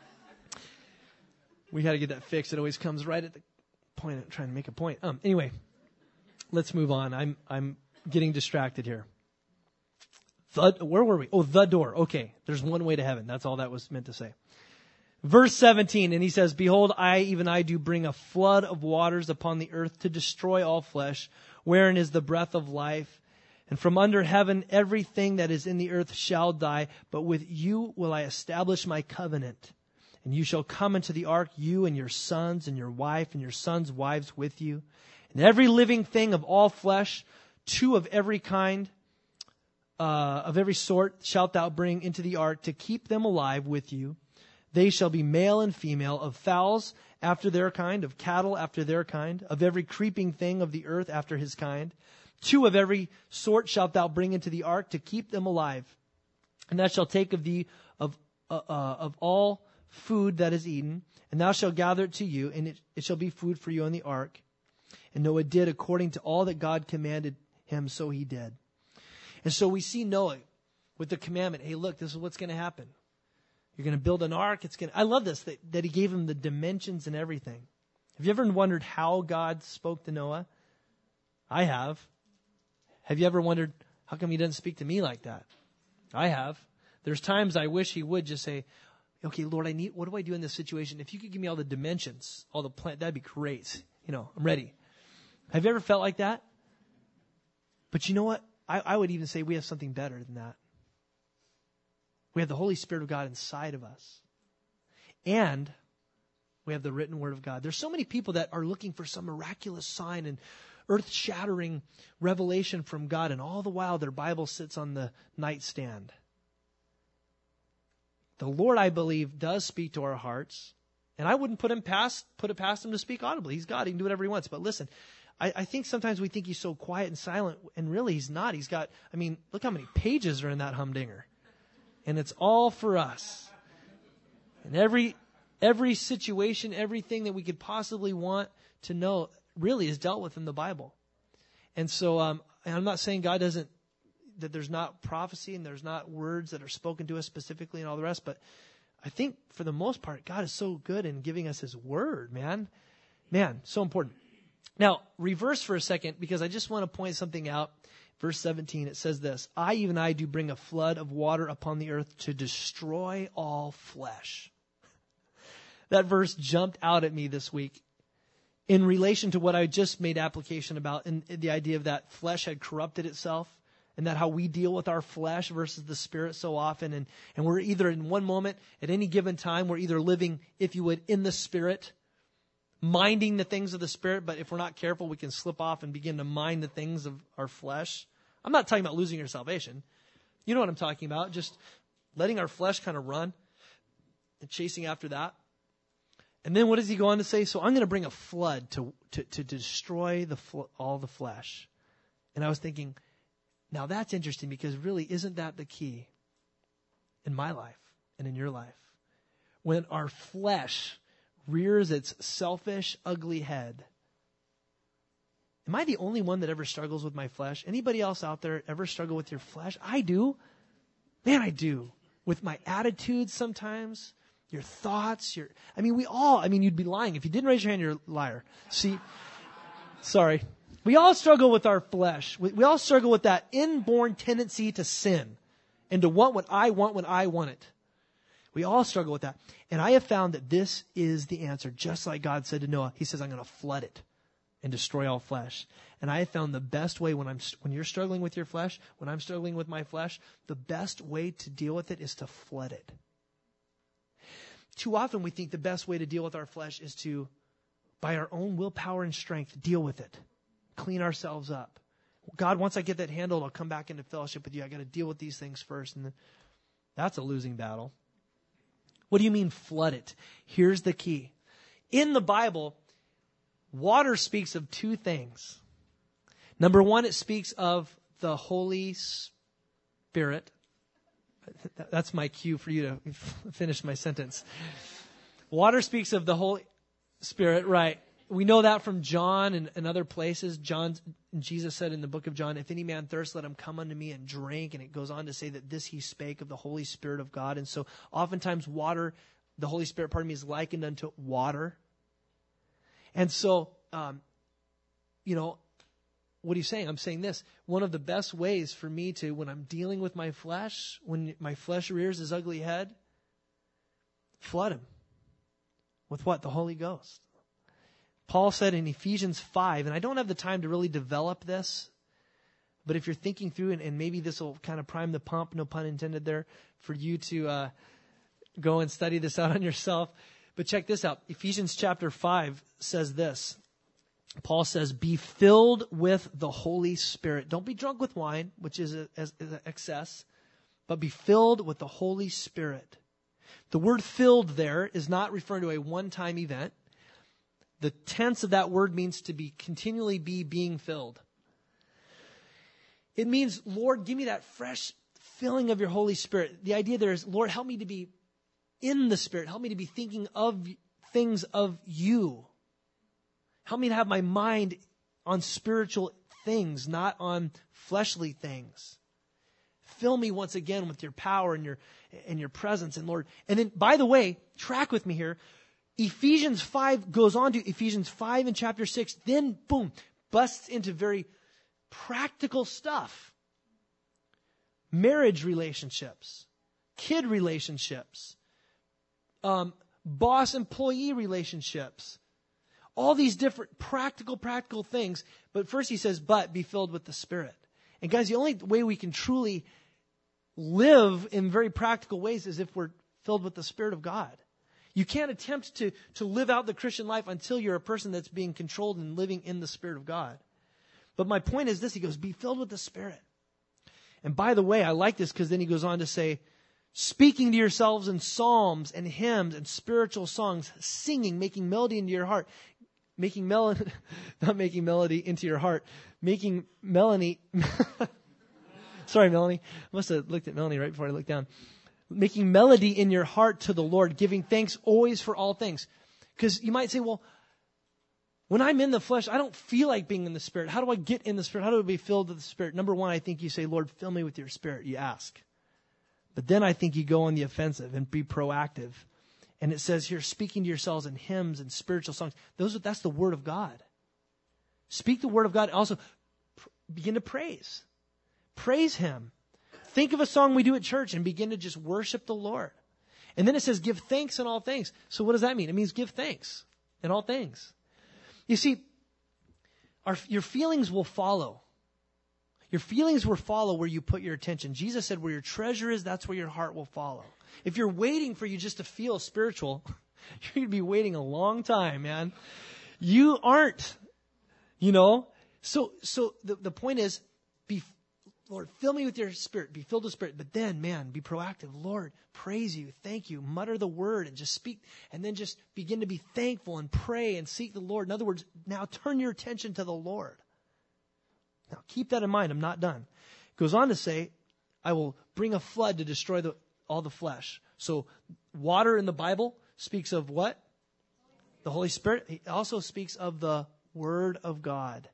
We got to get that fixed. It always comes right at the point of trying to make a point. Um, anyway, let's move on. I'm I'm getting distracted here. The, where were we? Oh, the door. Okay, there's one way to heaven. That's all that was meant to say. Verse seventeen, and he says, behold, I, even I, do bring a flood of waters upon the earth to destroy all flesh, wherein is the breath of life. And from under heaven everything that is in the earth shall die, but with you will I establish my covenant. And you shall come into the ark, you and your sons and your wife and your sons' wives with you. And every living thing of all flesh, two of every kind, uh, of every sort, shalt thou bring into the ark to keep them alive with you. They shall be male and female, of fowls after their kind, of cattle after their kind, of every creeping thing of the earth after his kind. Two of every sort shalt thou bring into the ark to keep them alive. And thou shalt take of thee of uh, uh, of all food that is eaten, and thou shalt gather it to you, and it, it shall be food for you on the ark. And Noah did according to all that God commanded him, so he did. And so we see Noah with the commandment, hey, look, this is what's going to happen. You're going to build an ark. It's going to, I love this, that, that he gave him the dimensions and everything. Have you ever wondered how God spoke to Noah? I have. Have you ever wondered, how come he doesn't speak to me like that? I have. There's times I wish he would just say, okay, Lord, I need, what do I do in this situation? If you could give me all the dimensions, all the plan, that'd be great. You know, I'm ready. Have you ever felt like that? But you know what? I, I would even say we have something better than that. We have the Holy Spirit of God inside of us. And we have the written Word of God. There's so many people that are looking for some miraculous sign and earth-shattering revelation from God, and all the while their Bible sits on the nightstand. The Lord, I believe, does speak to our hearts, and I wouldn't put him past put it past him to speak audibly. He's God; he can do whatever he wants. But listen, I, I think sometimes we think he's so quiet and silent, and really he's not. He's got, I mean, look how many pages are in that humdinger, and it's all for us. And every every situation, everything that we could possibly want to know, really is dealt with in the Bible. And so, um, and I'm not saying God doesn't, that there's not prophecy and there's not words that are spoken to us specifically and all the rest, but I think for the most part, God is so good in giving us his word, man. Man, so important. Now, reverse for a second, because I just want to point something out. Verse seventeen, it says this, I, even I, do bring a flood of water upon the earth to destroy all flesh. That verse jumped out at me this week in relation to what I just made application about, and the idea of that flesh had corrupted itself, and that how we deal with our flesh versus the Spirit so often. And, and we're either in one moment, at any given time, we're either living, if you would, in the Spirit, minding the things of the Spirit, but if we're not careful, we can slip off and begin to mind the things of our flesh. I'm not talking about losing your salvation. You know what I'm talking about, just letting our flesh kind of run and chasing after that. And then what does he go on to say? So I'm going to bring a flood to, to, to destroy the fl- all the flesh. And I was thinking, now that's interesting, because really, isn't that the key in my life and in your life? When our flesh rears its selfish, ugly head. Am I the only one that ever struggles with my flesh? Anybody else out there ever struggle with your flesh? I do. Man, I do. With my attitudes sometimes, your thoughts, your, I mean, we all, I mean, you'd be lying. If you didn't raise your hand, you're a liar. See, sorry. We all struggle with our flesh. We, we all struggle with that inborn tendency to sin and to want what I want when I want it. We all struggle with that. And I have found that this is the answer. Just like God said to Noah, he says, I'm going to flood it and destroy all flesh. And I have found the best way when I'm, when you're struggling with your flesh, when I'm struggling with my flesh, the best way to deal with it is to flood it. Too often we think the best way to deal with our flesh is to, by our own willpower and strength, deal with it. Clean ourselves up. God, once I get that handled, I'll come back into fellowship with you. I got to deal with these things first. And then, that's a losing battle. What do you mean flood it? Here's the key. In the Bible, water speaks of two things. Number one, it speaks of the Holy Spirit. That's my cue for you to finish my sentence. Water speaks of the Holy Spirit, right? We know that from John and, and other places. John, Jesus said in the book of John, if any man thirst, let him come unto me and drink. And it goes on to say that this he spake of the Holy Spirit of God. And so oftentimes water, the Holy Spirit, pardon me, is likened unto water. And so, um, you know, what are you saying? I'm saying this. One of the best ways for me to, when I'm dealing with my flesh, when my flesh rears his ugly head, flood him. With what? The Holy Ghost. Paul said in Ephesians five, and I don't have the time to really develop this, but if you're thinking through, and, and maybe this will kind of prime the pump, no pun intended there, for you to uh, go and study this out on yourself. But check this out. Ephesians chapter five says this. Paul says, be filled with the Holy Spirit. Don't be drunk with wine, which is, a, is, is an excess, but be filled with the Holy Spirit, The word filled there is not referring to a one-time event. The tense of that word means to be continually be being filled. It means, Lord, give me that fresh filling of your Holy Spirit. The idea there is, Lord, help me to be in the Spirit. Help me to be thinking of things of you. Help me to have my mind on spiritual things, not on fleshly things. Fill me once again with your power and your and your presence, and Lord. And then, by the way, track with me here. Ephesians five goes on to Ephesians five in chapter six. Then, boom, busts into very practical stuff. Marriage relationships, kid relationships, um, boss-employee relationships. All these different practical, practical things. But first he says, but be filled with the Spirit. And guys, the only way we can truly live in very practical ways is if we're filled with the Spirit of God. You can't attempt to, to live out the Christian life until you're a person that's being controlled and living in the Spirit of God. But my point is this, he goes, be filled with the Spirit. And by the way, I like this because then he goes on to say, speaking to yourselves in psalms and hymns and spiritual songs, singing, making melody into your heart. Making melody, not making melody into your heart, making Melanie, sorry, Melanie, I must have looked at Melanie right before I looked down. Making melody in your heart to the Lord, giving thanks always for all things. Because you might say, well, when I'm in the flesh, I don't feel like being in the Spirit. How do I get in the Spirit? How do I be filled with the Spirit? Number one, I think you say, Lord, fill me with your Spirit. You ask. But then I think you go on the offensive and be proactive. And it says here, speaking to yourselves in hymns and spiritual songs. Those are, that's the Word of God. Speak the Word of God. Also, pr- begin to praise. Praise Him. Think of a song we do at church and begin to just worship the Lord. And then it says, give thanks in all things. So what does that mean? It means give thanks in all things. You see, our, your feelings will follow. Your feelings will follow where you put your attention. Jesus said, where your treasure is, that's where your heart will follow. If you're waiting for you just to feel spiritual, you're going to be waiting a long time, man. You aren't, you know. So so the, the point is, be, Lord, fill me with your Spirit. Be filled with Spirit. But then, man, be proactive. Lord, praise you. Thank you. Mutter the word and just speak. And then just begin to be thankful and pray and seek the Lord. In other words, now turn your attention to the Lord. Now, keep that in mind. I'm not done. It goes on to say, I will bring a flood to destroy the, all the flesh. So water in the Bible speaks of what? The Holy Spirit. It also speaks of the Word of God.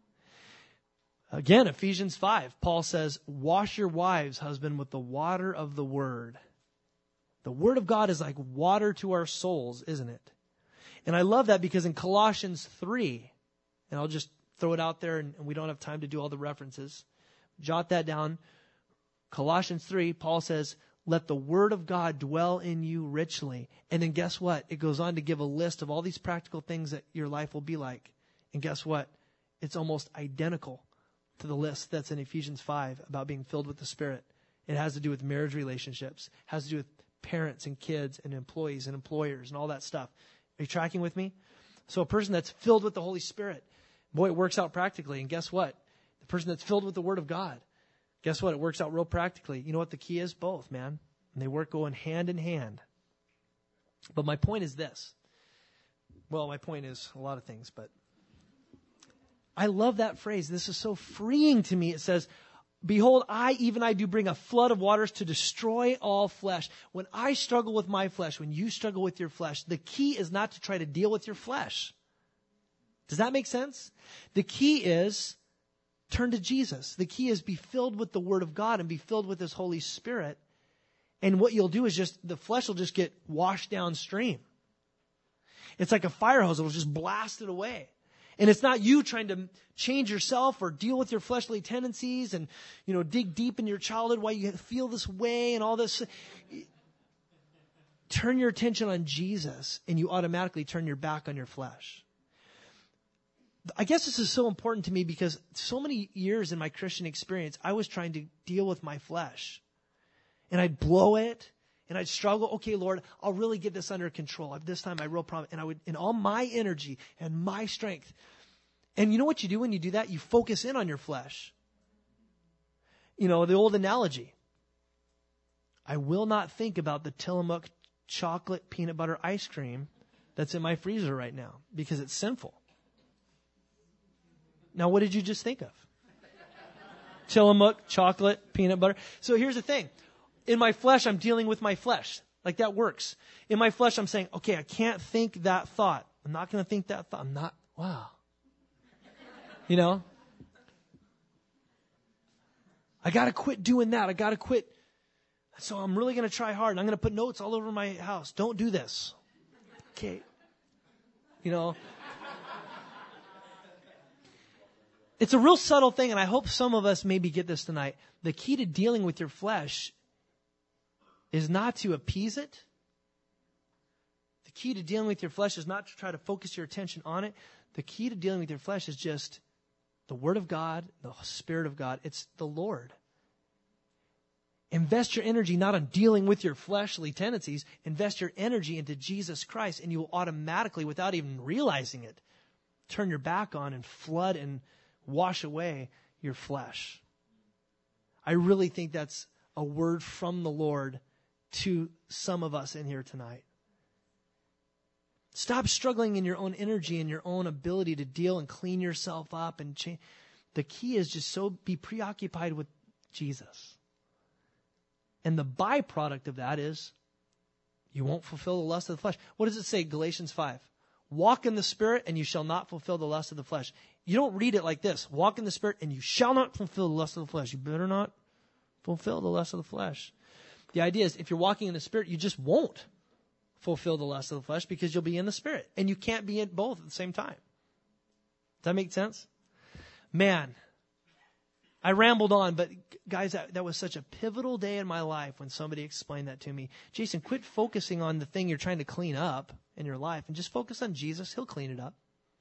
Again, Ephesians five, Paul says, wash your wives, husband, with the water of the Word. The Word of God is like water to our souls, isn't it? And I love that because in Colossians three, and I'll just throw it out there, and we don't have time to do all the references. Jot that down. Colossians three, Paul says, let the Word of God dwell in you richly. And then guess what? It goes on to give a list of all these practical things that your life will be like. And guess what? It's almost identical to the list that's in Ephesians five about being filled with the Spirit. It has to do with marriage relationships. It has to do with parents and kids and employees and employers and all that stuff. Are you tracking with me? So a person that's filled with the Holy Spirit, boy, it works out practically. And guess what? The person that's filled with the Word of God, guess what? It works out real practically. You know what the key is? Both, man. And they work going hand in hand. But my point is this. Well, my point is a lot of things, but I love that phrase. This is so freeing to me. It says, behold, I, even I do bring a flood of waters to destroy all flesh. When I struggle with my flesh, when you struggle with your flesh, the key is not to try to deal with your flesh. Does that make sense? The key is turn to Jesus. The key is be filled with the Word of God and be filled with His Holy Spirit. And what you'll do is just, the flesh will just get washed downstream. It's like a fire hose. It'll just blast it away. And it's not you trying to change yourself or deal with your fleshly tendencies and, you know, dig deep in your childhood why you feel this way and all this. Turn your attention on Jesus and you automatically turn your back on your flesh. I guess this is so important to me because so many years in my Christian experience, I was trying to deal with my flesh. And I'd blow it, and I'd struggle. Okay, Lord, I'll really get this under control. This time I real promise. And I would, in all my energy and my strength. And you know what you do when you do that? You focus in on your flesh. You know, the old analogy. I will not think about the Tillamook chocolate peanut butter ice cream that's in my freezer right now because it's sinful. Now, what did you just think of? Tillamook, chocolate, peanut butter. So here's the thing. In my flesh, I'm dealing with my flesh. Like that works. In my flesh, I'm saying, okay, I can't think that thought. I'm not going to think that thought. I'm not, wow. You know? I got to quit doing that. I got to quit. So I'm really going to try hard. And I'm going to put notes all over my house. Don't do this. Okay. You know? It's a real subtle thing, and I hope some of us maybe get this tonight. The key to dealing with your flesh is not to appease it. The key to dealing with your flesh is not to try to focus your attention on it. The key to dealing with your flesh is just the Word of God, the Spirit of God. It's the Lord. Invest your energy not on dealing with your fleshly tendencies. Invest your energy into Jesus Christ, and you will automatically, without even realizing it, turn your back on and flood and wash away your flesh. I really think that's a word from the Lord to some of us in here tonight. Stop struggling in your own energy and your own ability to deal and clean yourself up and change. The key is just so be preoccupied with Jesus. And the byproduct of that is you won't fulfill the lust of the flesh. What does it say? Galatians five. Walk in the Spirit and you shall not fulfill the lust of the flesh. You don't read it like this. Walk in the Spirit and you shall not fulfill the lust of the flesh. You better not fulfill the lust of the flesh. The idea is if you're walking in the Spirit, you just won't fulfill the lust of the flesh because you'll be in the Spirit. And you can't be in both at the same time. Does that make sense? Man, I rambled on, but guys, that, that was such a pivotal day in my life when somebody explained that to me. Jason, quit focusing on the thing you're trying to clean up in your life and just focus on Jesus. He'll clean it up.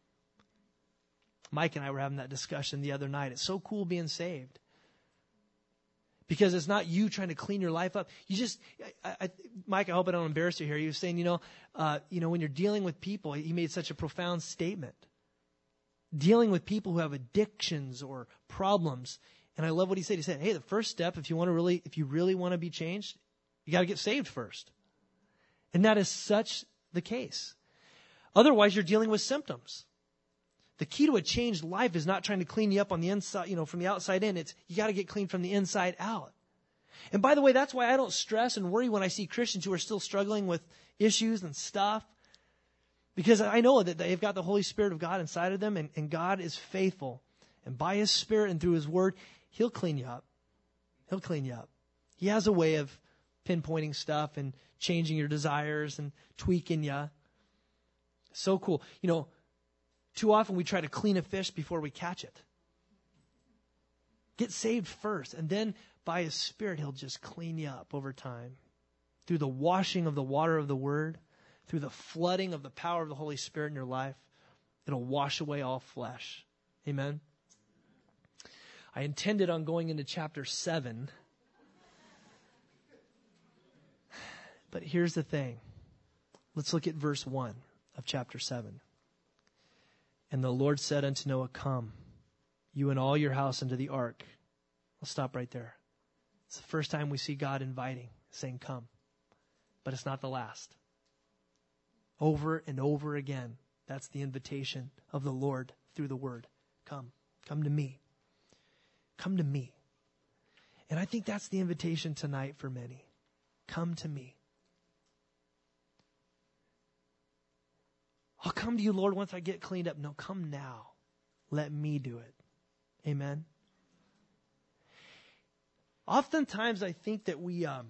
Mike and I were having that discussion the other night. It's so cool being saved. Because it's not you trying to clean your life up. You just, I, I, Mike, I hope I don't embarrass you here. He was saying, you know, uh, you know, when you're dealing with people, he made such a profound statement. Dealing with people who have addictions or problems. And I love what he said. He said, hey, the first step, if you want to really, if you really want to be changed, you got to get saved first. And that is such the case. Otherwise, you're dealing with symptoms. The key to a changed life is not trying to clean you up on the inside, you know, from the outside in. It's you got to get clean from the inside out. And by the way, that's why I don't stress and worry when I see Christians who are still struggling with issues and stuff. Because I know that they've got the Holy Spirit of God inside of them, and, and God is faithful. And by His Spirit and through His Word, He'll clean you up. He'll clean you up. He has a way of pinpointing stuff and changing your desires and tweaking you. So cool. You know, too often we try to clean a fish before we catch it. Get saved first, and then by His Spirit, He'll just clean you up over time. Through the washing of the water of the Word, through the flooding of the power of the Holy Spirit in your life, it'll wash away all flesh. Amen? I intended on going into chapter seven. But here's the thing. Let's look at verse one of chapter seven. And the Lord said unto Noah, come, you and all your house into the ark. I'll stop right there. It's the first time we see God inviting, saying come. But it's not the last. Over and over again, that's the invitation of the Lord through the Word. Come. Come to me. Come to me. And I think that's the invitation tonight for many. Come to me. I'll come to you, Lord, once I get cleaned up. No, come now. Let me do it. Amen. Oftentimes I think that we, um,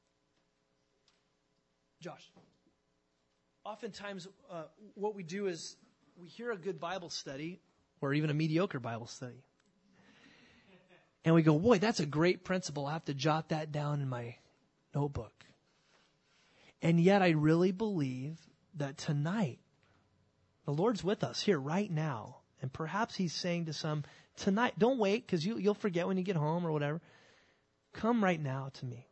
Josh, oftentimes uh, what we do is we hear a good Bible study or even a mediocre Bible study. And we go, boy, that's a great principle. I have to jot that down in my notebook. And yet I really believe that tonight, the Lord's with us here right now. And perhaps He's saying to some, tonight, don't wait because you, you'll forget when you get home or whatever. Come right now to me.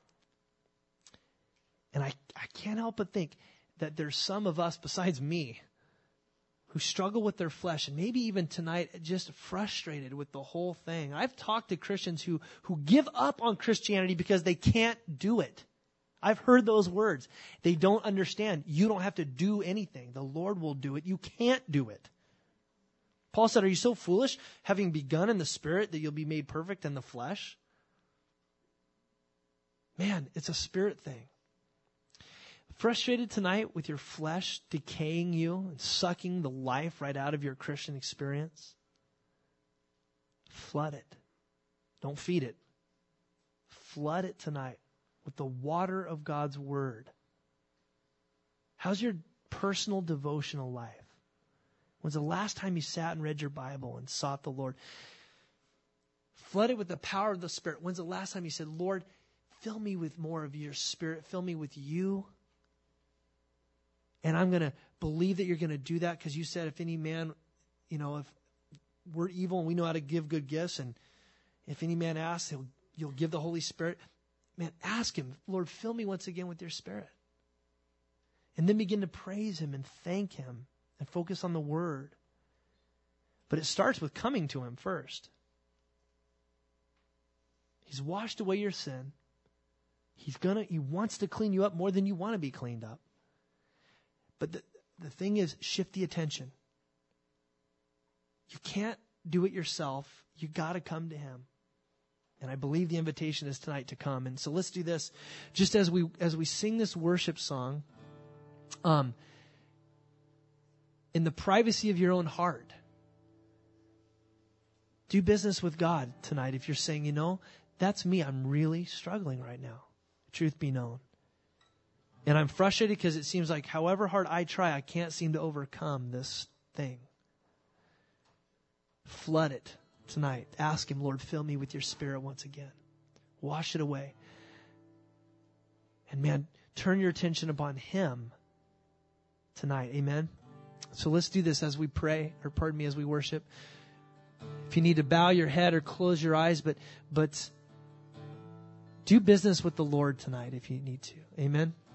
And I, I can't help but think that there's some of us besides me who struggle with their flesh and maybe even tonight just frustrated with the whole thing. I've talked to Christians who, who give up on Christianity because they can't do it. I've heard those words. They don't understand. You don't have to do anything. The Lord will do it. You can't do it. Paul said, are you so foolish, having begun in the Spirit, that you'll be made perfect in the flesh? Man, it's a spirit thing. Frustrated tonight with your flesh decaying you and sucking the life right out of your Christian experience? Flood it. Don't feed it. Flood it tonight with the water of God's Word. How's your personal devotional life? When's the last time you sat and read your Bible and sought the Lord? Flood it with the power of the Spirit. When's the last time you said, Lord, fill me with more of your Spirit. Fill me with you. And I'm going to believe that you're going to do that because you said if any man, you know, if we're evil and we know how to give good gifts, and if any man asks, he'll, you'll give the Holy Spirit. Man, ask him, Lord, fill me once again with your Spirit. And then begin to praise him and thank him and focus on the Word. But it starts with coming to him first. He's washed away your sin. He's gonna, he wants to clean you up more than you want to be cleaned up. But the, the thing is, shift the attention. You can't do it yourself. You got to come to him. And I believe the invitation is tonight to come. And so let's do this. Just as we as we sing this worship song, um, in the privacy of your own heart, do business with God tonight. If you're saying, you know, that's me. I'm really struggling right now. Truth be known. And I'm frustrated because it seems like however hard I try, I can't seem to overcome this thing. Flood it tonight. Ask him, Lord, fill me with your Spirit once again. Wash it away. And man, turn your attention upon him tonight. Amen. So let's do this as we pray, or pardon me, as we worship. If you need to bow your head or close your eyes, but but do business with the Lord tonight if you need to. Amen.